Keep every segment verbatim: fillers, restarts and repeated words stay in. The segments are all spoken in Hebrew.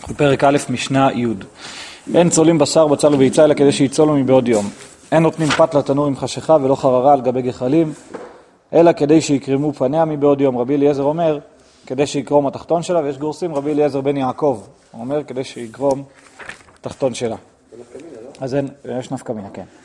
בפרק א' משנה י' אין צולים בשר בצל וביצה אלא כדי שיצולו מבעוד יום. אין נותנים פת לתנור עם חשיכה ולא חררה על גבי גחלים אלא כדי שיקרמו פניה מבעוד יום. רבי אליעזר אומר כדי שיקרום התחתון שלה, ויש גורסים רבי אליעזר בן יעקב הוא אומר כדי שיקרום התחתון שלה. אז אין, יש נפקא מינה, כן.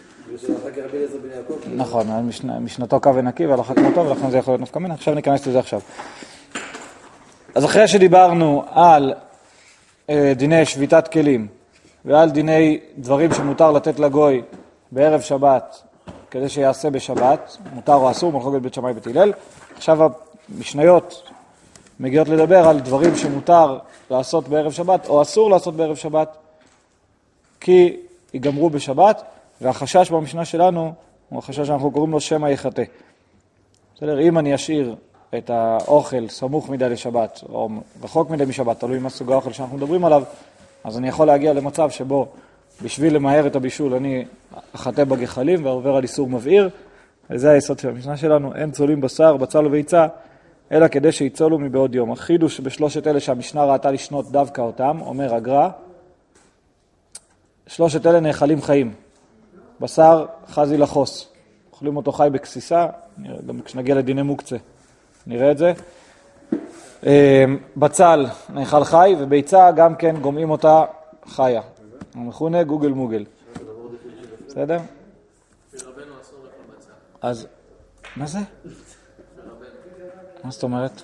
נכון, משנתו קו ונקי והלכה כמותו, ולכן זה יכול להיות נפקא מינה. עכשיו ניכנס לזה עכשיו. אז אחרי שדיברנו על דיני שביתת כלים ועל דיני דברים שמותר לתת לגוי בערב שבת כדי שיעשה בשבת, מותר או אסור, מחלוקת בית שמאי ובית הלל. עכשיו המשניות מגיעות לדבר על דברים שמותר לעשות בערב שבת או אסור לעשות בערב שבת כי ייגמרו בשבת, והחשש במשנה שלנו הוא החשש שאנחנו קוראים לו שמא יחטא. בסדר, אם אני אשאיר את האוכל סמוך מדי לשבת או רחוק מדי משבת, תלוי מה סוג האוכל שאנחנו מדברים עליו, אז אני יכול להגיע למצב שבו בשביל למהר את הבישול אני אחטא בגחלים ועובר על איסור מבעיר. וזה היסוד של המשנה שלנו, אין צולים בשר בצל וביצה אלא כדי שיצולו מבעוד יום. החידוש בשלושת אלה שהמשנה ראתה לשנות דווקא אותם, אומר הגר"א, שלושת אלה נאכלים חיים. בשר חזי לחוס, אוכלים אותו חי בקסיסה, גם כשנגיע לדיני מוקצה נראה את זה. בצל נאכל חי, וביצה גם כן גומעים אותה חיה. מכונה גוגל מוגל. בסדר? אז, מה זה? מה זאת אומרת?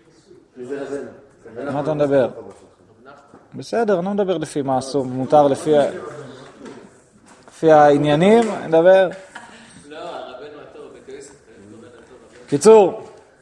מה אתה מדבר? בסדר, אני לא מדבר לפי מה אסור, מותר לפי לפי העניינים, אני מדבר. לא, הרבנו הטוב, בכנסת. קיצור,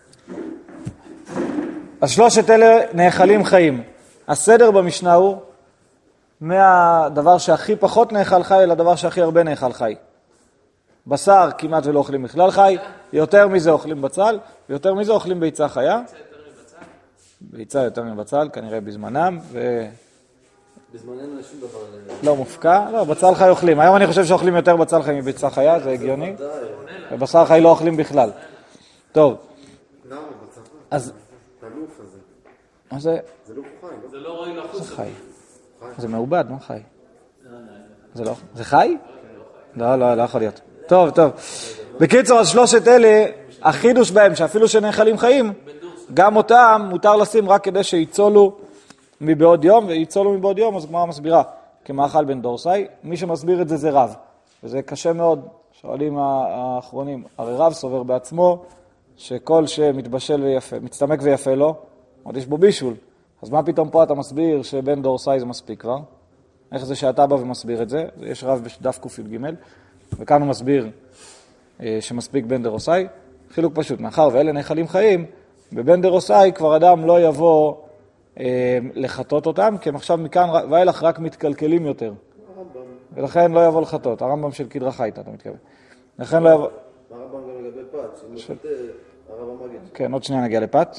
אז שלושת אלה נאכלים חיים. הסדר במשנה הוא מהדבר שהכי פחות נאכל חי לדבר שהכי הרבה נאכל חי. בשר כמעט ולא אוכלים בכלל חי, יותר מזה אוכלים בצל, ויותר מזה אוכלים ביצה חיה. ביצה יותר מבצל? ביצה יותר מבצל, כנראה בזמנם, ו... בזמננו יש שום דבר... לא מופקע, לא, בצל חי אוכלים. היום אני חושב שאוכלים יותר בצל חי מביצה חיה, זה הגיוני. ובשר חי לא אוכלים בכלל. טוב. אז... מה זה? זה לא חי, לא? זה לא רואים לחוץ. זה חי. זה מעובד, מה חי? זה לא... זה חי? לא, לא, לא יכול להיות. טוב, טוב. בקיצור, אז שלושת אלה, החידוש בהם, שאפילו שנאכלים חיים, גם אותם מותר לשים רק כדי שיצולו מבעוד יום, ויצולו מבעוד יום, אז גמרא מסבירה, כמאכל בן דורסאי. מי שמסביר את זה זה רב, וזה קשה מאוד. שואלים האחרונים, הרי רב סובר בעצמו, שכל שמתבשל ויפה, מצטמק ויפה לו, עוד יש בו בישול. אז מה פתאום פה אתה מסביר שבן דורסאי זה מספיק כבר? איך זה שאתה בא ומסביר את זה? יש רב בדף ק"ג, וכאן הוא מסביר שמספיק בן דורסאי. חילוק פשוט, מאחר ואלה נאכלים חיים, בבן דורסאי כבר אדם לא יבוא לחטות אותם, כי הם עכשיו מכאן ואילך רק מתקלקלים יותר. ולכן לא יבוא לחטות. הרמב"ם של קדרה חייתא, אתה מתכוון. לכן לא יבוא... הרמב"ם גם לגבי פת, שאם לא חטא, הרמב"ם מגיד. כן, עוד שנייה נגיע לפת.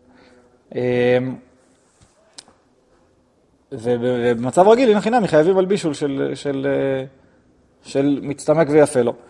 ובמצב רגיל, הנה חינם, חייבים על בישול של, של, של מצטמק ויפה לו.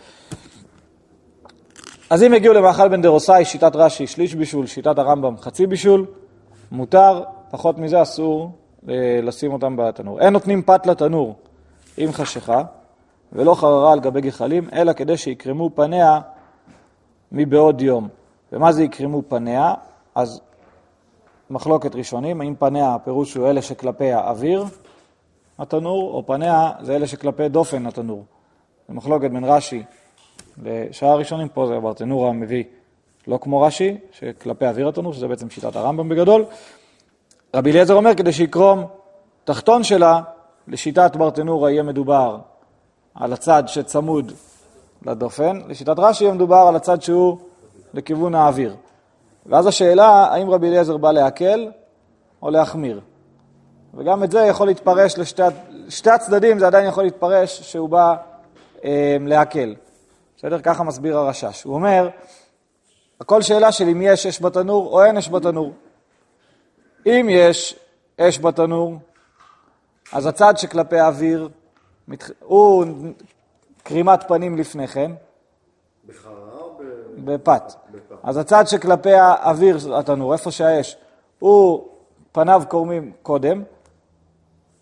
אז אם הגיעו למאכל בן דורסאי, שיטת רש"י, שליש בישול, שיטת הרמב"ם, חצי בישול, מותר, פחות מזה אסור לשים אותם בתנור. אין נותנים פת לתנור עם חשיכה, ולא חררה על גבי גחלים, אלא כדי שיקרמו פניה מבעוד יום. ומה זה יקרמו פניה? אז מחלוקת ראשונים, האם פניה הפירוש הוא אלה שכלפי האוויר התנור, או פניה זה אלה שכלפי דופן התנור. זה מחלוקת בין רש"י לשאר הראשונים, פה זה ברטנור המביא לא כמו רש"י, שכלפי אוויר התנור, שזה בעצם שיטת הרמב"ם בגדול. רבי אליעזר אומר, כדי שיקרום תחתון שלה, לשיטת ברטנור יהיה מדובר על הצד שצמוד לדופן, לשיטת רש"י יהיה מדובר על הצד שהוא לכיוון האוויר. ואז השאלה, האם רבי אליעזר בא להקל או להחמיר? וגם את זה יכול להתפרש לשתי שתי הצדדים, זה עדיין יכול להתפרש שהוא בא אה, להקל. בסדר? ככה מסביר הרשש. הוא אומר, הכל שאלה של אם יש אש בתנור או אין אש בתנור. אם יש אש בתנור, אז הצד שכלפי האוויר הוא קרימת פנים לפני כן. בחרה או ב... בפת. אז הצד שכלפי האוויר התנור, איפה שהאש, הוא פניו קורמים קודם,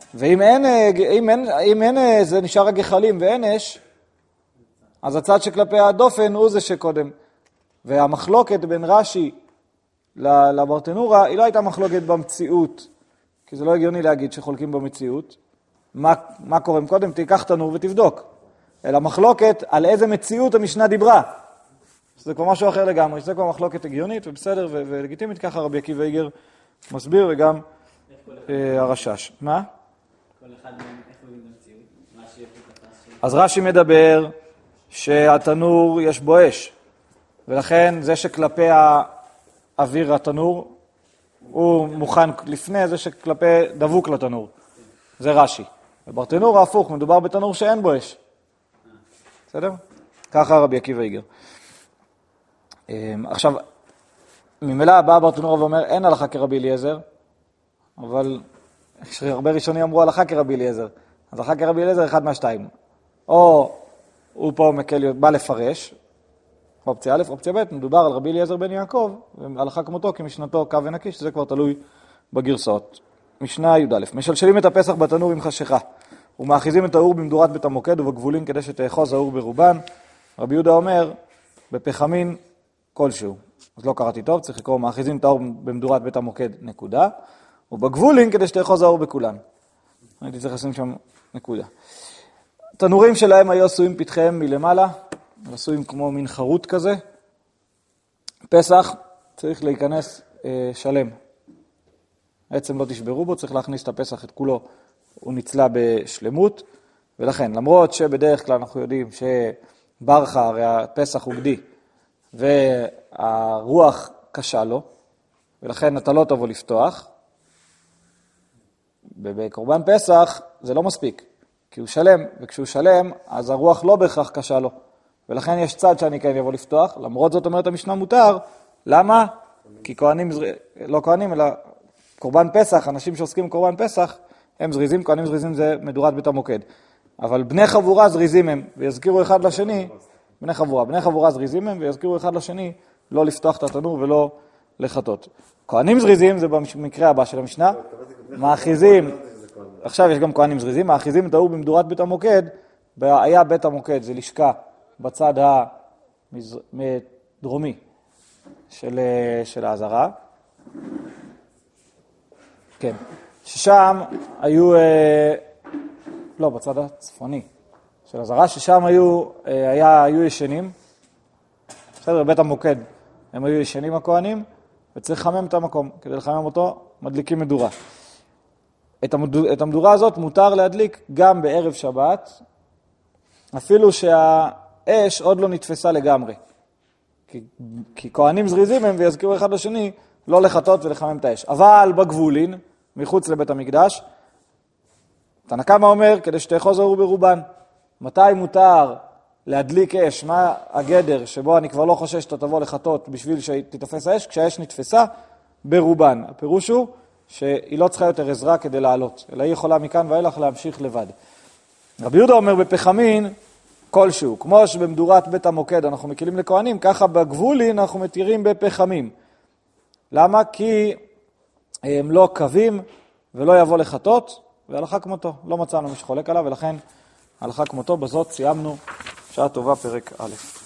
ואם אין, אם אין, אם אין, זה נשאר הגחלים ואין אש, אז הצד שכלפי הדופן הוא זה שקודם. והמחלוקת בין רש"י לברטנורה, היא לא הייתה מחלוקת במציאות, כי זה לא הגיוני להגיד שחולקים במציאות. מה, מה קורה קודם? תיקח תנור ותבדוק. אלא מחלוקת על איזה מציאות המשנה דיברה. זה כבר משהו אחר לגמרי, זה כבר מחלוקת הגיונית ובסדר ו- ולגיטימית, ככה רבי עקיבא איגר מסביר וגם אה, הרשש. מה? כל אחד מהם איך הוא במציאות? רש"י איפה תפס? אז רש"י מדבר שהתנור יש בו אש, ולכן זה שכלפי האוויר התנור הוא מוכן לפני זה שכלפי דבוק לתנור. זה רש"י. בברטנורה הפוך, מדובר בתנור שאין בו אש. בסדר? ככה רבי עקיבא איגר. עכשיו, ממילא בא ברטנורה ואומר, אין הלכה כרבי אליעזר, אבל הרבה ראשונים אמרו הלכה כרבי אליעזר. אז הלכה כרבי אליעזר אחד מהשתיים. או הוא פה מקל, בא לפרש, אופציה א', אופציה ב', מדובר על רבי אליעזר בן יעקב, והלכה כמותו כמשנתו קו ונקיש, שזה כבר תלוי בגרסאות. משנה י' א', משלשלים את הפסח בתנור עם חשיכה, ומאחיזים את האור במדורת בית המוקד ובגבולים כדי שתאחוז האור ברובן. רבי יהודה אומר, בפחמין כלשהו. אז לא קראתי טוב, צריך לקרוא, מאחיזים את האור במדורת בית המוקד, נקודה, ובגבולים כדי שתאחוז האור בכולן. הייתי צריך לשים שם נקודה. תנורים שלהם היו עשויים פתחיהם מלמעלה, עשויים כמו מין חרוט כזה. פסח צריך להיכנס אה, שלם. בעצם לא תשברו בו, צריך להכניס את הפסח את כולו, הוא נצלה בשלמות, ולכן, למרות שבדרך כלל אנחנו יודעים שברכה, הרי הפסח הוא גדי, והרוח קשה לו, ולכן אתה לא תבוא לפתוח, ובקורבן פסח זה לא מספיק, כי הוא שלם, וכשהוא שלם, אז הרוח לא בהכרח קשה לו, ולכן יש צד שאני כן יבוא לפתוח, למרות זאת אומרת המשנה מותר, למה? כי כהנים, לא כהנים, אלא קורבן פסח, אנשים שעוסקים בקורבן פסח, הם זריזים, כהנים זריזים זה מדורת בית המוקד. אבל בני חבורה זריזים הם, ויזכירו אחד לשני, בני חבורה, בני חבורה זריזים הם, ויזכירו אחד לשני, לא לפתוח את התנור ולא לחטות. כהנים זריזים, זה במקרה הבא של המשנה, מאחיזים, עכשיו יש גם כהנים זריזים, מאחיזים את האור במדורת בית המוקד, היה בית המוקד, זה לשכה בצד הדרומי של, של העזרה, כן, ששם היו, לא, בצד הצפוני של הזרה, ששם היו, היה, היו ישנים, בסדר, בבית המוקד, הם היו ישנים הכהנים, וצריך לחמם את המקום, כדי לחמם אותו, מדליקים מדורה. את, המד... את המדורה הזאת מותר להדליק גם בערב שבת, אפילו שהאש עוד לא נתפסה לגמרי. כי, כי כהנים זריזים הם ויזכירו אחד לשני, לא לחטות ולחמם את האש. אבל בגבולין, מחוץ לבית המקדש, תנא קמא אומר, כדי שתאחוז האור ברובן. מתי מותר להדליק אש? מה הגדר שבו אני כבר לא חושש שאתה תבוא לחטות בשביל שתתפס האש? כשהאש נתפסה ברובן. הפירוש הוא שהיא לא צריכה יותר עזרה כדי לעלות, אלא היא יכולה מכאן ואילך להמשיך לבד. רבי יהודה אומר בפחמין כלשהו, כמו שבמדורת בית המוקד אנחנו מקילים לכהנים, ככה בגבולין אנחנו מתירים בפחמים. למה? כי הם לא קווים ולא יבוא לחטות, והלכה כמותו, לא מצאנו מי שחולק עליו, ולכן הלכה כמותו. בזאת סיימנו. שעה טובה, פרק א'.